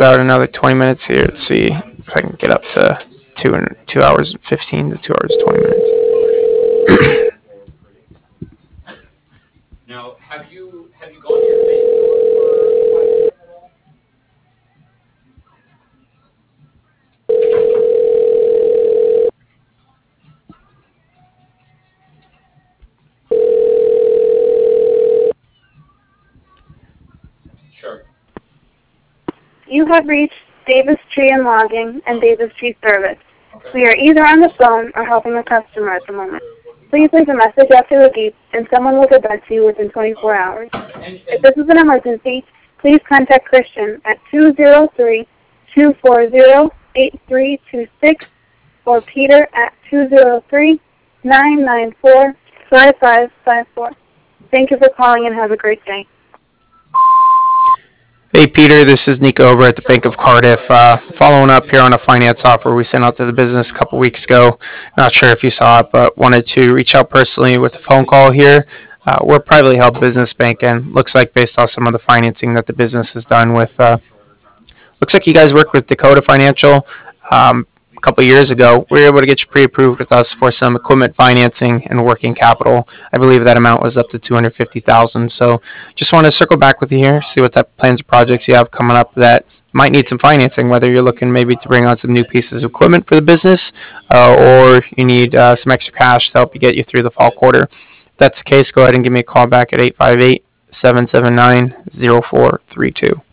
out another 20 minutes here. Let's see if I can get up to 2 hours and 15 to 2 hours and 20 minutes. Now, have you gone to your bank for at all? Sure. You have reached Davis Tree and Logging and Davis Tree Service. Okay. We are either on the phone or helping a customer at the moment. Please leave a message after the beep, and someone will get back to you within 24 hours. If this is an emergency, please contact Christian at 203-240-8326 or Peter at 203-994-5554. Thank you for calling and have a great day. Hey Peter, this is Nico over at the Bank of Cardiff. Following up here on a finance offer we sent out to the business a couple weeks ago. Not sure if you saw it, but wanted to reach out personally with a phone call here. We're a privately held business bank, and looks like based off some of the financing that the business has done with, looks like you guys worked with Dakota Financial. A couple years ago, we were able to get you pre-approved with us for some equipment financing and working capital. I believe that amount was up to $250,000. So, just want to circle back with you here, see what type of plans and projects you have coming up that might need some financing. Whether you're looking maybe to bring on some new pieces of equipment for the business, or you need some extra cash to help you get you through the fall quarter. If that's the case, go ahead and give me a call back at 858-779-0432.